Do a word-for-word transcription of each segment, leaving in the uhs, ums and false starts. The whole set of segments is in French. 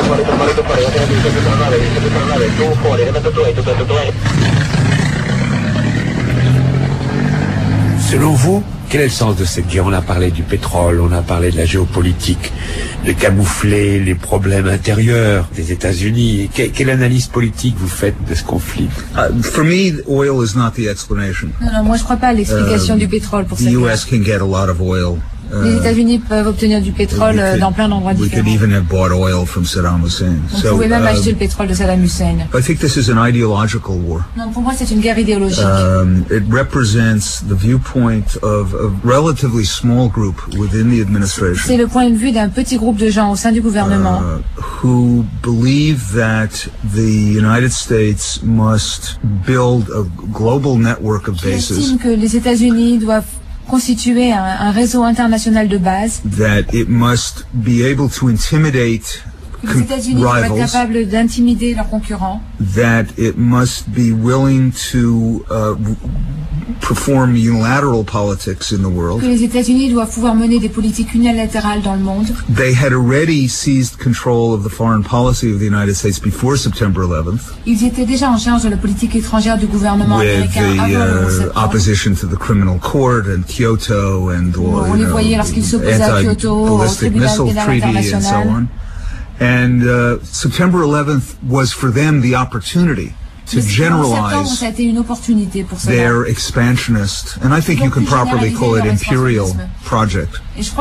Selon vous, quel est le sens de cette guerre? On a parlé du pétrole, on a parlé de la géopolitique, de camoufler les problèmes intérieurs des États-Unis. Que, quelle analyse politique vous faites de ce conflit? Uh, for me, oil is not the explanation. Non, non, moi je crois pas à l'explication uh, du pétrole pour cette guerre. The U S can get a lot of oil. Les États-Unis peuvent obtenir du pétrole could, dans plein d'endroits différents. We could even have bought oil from Saddam Hussein. On so, pouvait même uh, acheter le pétrole de Saddam Hussein. I think this is an ideological war. Non, pour moi c'est une guerre idéologique. Um, it represents the viewpoint of a relatively small group within the administration. C'est le point de vue d'un petit groupe de gens au sein du gouvernement. Uh, who believe that the United States must build a global network of bases. Qui estiment que les États-Unis doivent constituer un, un réseau international de base. That it must be able to intimidate les États-Unis doivent être capables d'intimider leurs concurrents. That it must be willing to uh, perform unilateral politics in the world. Que les États-Unis doivent pouvoir mener des politiques unilatérales dans le monde. They had already seized control of the foreign policy of the United States before September eleventh. Ils étaient déjà en charge de la politique étrangère du gouvernement américain avant le onze septembre. With the uh, opposition to the criminal court and Kyoto and bon, on les voyait lorsqu'ils s'opposaient à Kyoto, au tribunal pénal international. And uh, September eleventh was for them the opportunity to generalize their expansionist, and I think you can properly call it imperial project.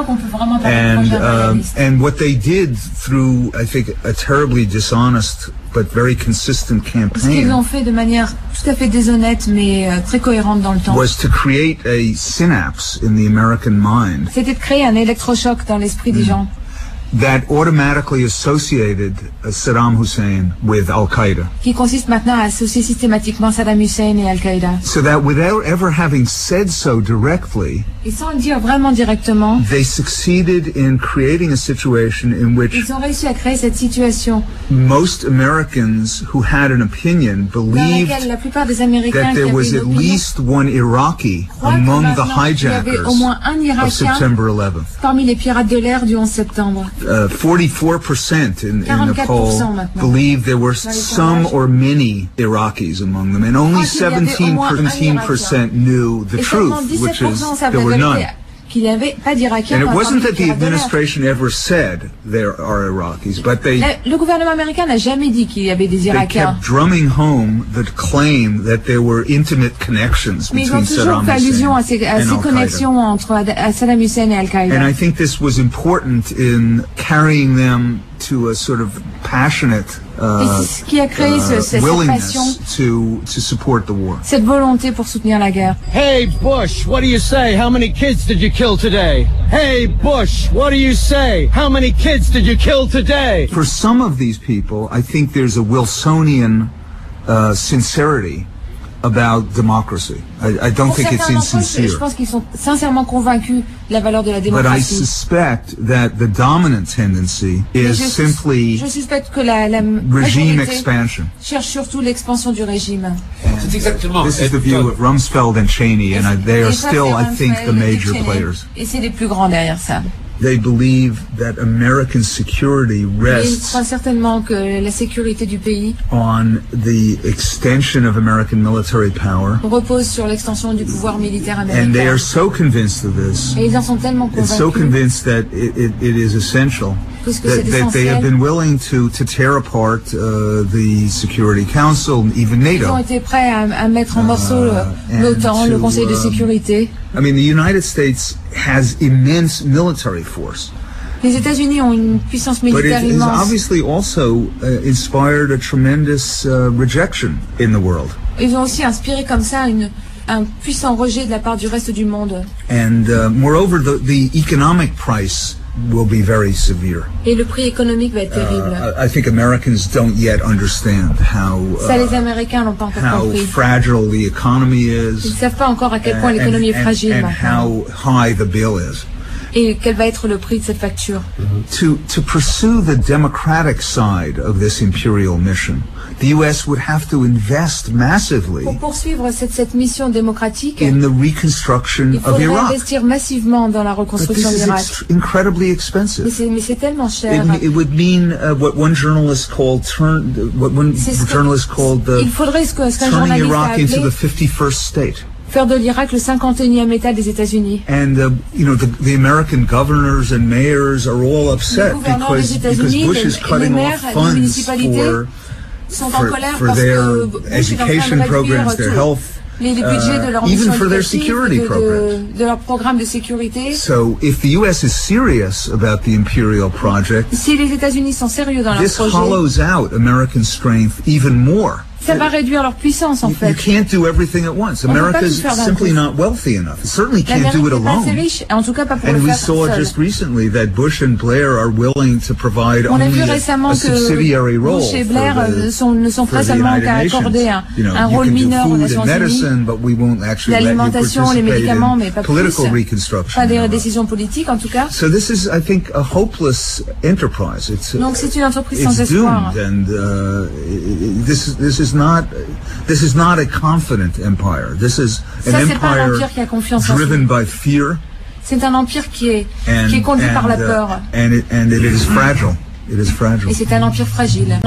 And um, and what they did through, I think, a terribly dishonest but very consistent campaign. Ce qu'ils ont fait de manière tout à fait déshonnête mais euh, très cohérente dans le temps. Was to create a synapse in the American mind. C'était de créer un électrochoc dans l'esprit des gens. That automatically associated Saddam Hussein with Al-Qaeda. Qui consiste maintenant à associer systématiquement Saddam Hussein et Al-Qaïda. So that without ever having said so directly, et sans le dire vraiment directement, they succeeded in creating a situation in which ils ont réussi à créer cette situation. Most Americans who had an opinion believed la plupart des Américains that there was at least one Iraqi among the hijackers au moins un Irakien of September eleventh. Parmi les pirates de l'air du onze septembre. Uh, forty-four percent in, in the poll believed there were some or many Iraqis among them, and only seventeen percent knew the truth, which is there were none. Qu'il y avait pas d'Irakiens. And it wasn't that the administration ever said there are Iraqis, but they. Le gouvernement américain n'a jamais dit qu'il y avait des Irakiens. They kept drumming home the claim that there were intimate connections between Saddam Hussein à ces, à ces connexions entre Saddam Hussein et Al-Qaïda. And I think this was important in carrying them to a sort of passionate uh, ce qui a créé uh, cette passion, to to support the war. Cette volonté pour soutenir la guerre. Hey Bush, what do you say? How many kids did you kill today? Hey Bush, what do you say? How many kids did you kill today? For some of these people, I think there's a Wilsonian uh, sincerity about democracy. I, I don't Pour think it's insincere. Je pense qu'ils sont sincèrement convaincus de la valeur de la démocratie. But I suspect that the dominant tendency is je, simply je suspecte que la, la regime expansion. Cherche surtout l'expansion du régime. C'est exactement. This is the view of Rumsfeld and Cheney, and I, they are still, I think, the major players. Et c'est les plus grands derrière ça. They believe that American security rests. Ils croient certainement que la sécurité du pays on the extension of American military power. Repose sur l'extension du pouvoir militaire américain. And they are so convinced of this. Et ils en sont tellement convaincus. So convinced that it, it, it is essential. That, that they have been willing to to tear apart uh, the Security Council, even NATO. Ils ont été prêts à, à mettre en morceaux uh, l'OTAN, le Conseil de sécurité. I mean, the United States has immense military force. Les États-Unis ont une puissance militaire immense. But it immense. has obviously also uh, inspired a tremendous uh, rejection in the world. Ils ont aussi inspiré comme ça une un puissant rejet de la part du reste du monde. And uh, moreover, the the economic price will be very severe. Et le prix économique va être terrible. Uh, I think Americans don't yet understand how uh, ça les Américains n'ont pas encore how compris. fragile the economy is. Ils ne savent pas encore à quel point l'économie est fragile and, maintenant. And how high the bill is. Et quel va être le prix de cette facture? To, to pursue the democratic side of this imperial mission, the U S would have to invest massively Pour poursuivre cette, cette mission démocratique, in the reconstruction il of faudrait Iraq. investir massivement dans la But reconstruction this is d'Irak. ex- incredibly expensive. Mais c'est, mais c'est tellement cher. It, it would mean uh, what one journalist called turn, what one C'est ce que- journalist called the il faudrait ce que- ce qu'un turning journaliste a Iraq into appelé the fifty-first state. faire de l'Irak le cinquante et unième État des États-Unis. And uh, you know the, the American governors and mayors are all Les upset gouverneurs because des because États-Unis, Bush les, is les cutting maires, off les funds municipalités for sont en for, colère for parce their que Bush est en train de education réduire programs, their tout. health, Les, les budgets de leur uh, even mission for their éducative, security de, programs. de, de leur programme de sécurité. So if the U S is serious about the imperial project, Si les États-Unis sont sérieux dans leur this projet, hollows out American strength even more. ça va réduire leur puissance en You, fait. you can't do everything at once. On peut pas America tout is faire d'un simply coup. not wealthy enough. It certainly can't L'Amérique do it n'est pas assez alone. riche, et en tout cas pas pour And le we faire saw seul. just recently that Bush and Blair are willing to provide On a only vu a, récemment a que subsidiary role Bush et for Blair the, sont, ne sont for prêts the seulement United qu'à Nations. accorder un, You know, un you rôle can do mineur aux food and Nations Unies, medicine, but we won't actually let you l'alimentation, les participate médicaments, mais in pas plus, political reconstruction. pas in des Iraq. décisions politiques en tout cas. So this is, I think, a hopeless enterprise. It's Donc c'est une entreprise sans it's espoir. doomed, and uh, this is this is not this is not a confident empire. This is an Ça, c'est pas un empire empire qui a confiance en driven lui. by fear C'est un empire qui est, and qui est conduit and, par la uh, peur. and it and it is fragile. It is fragile. Et c'est un empire fragile.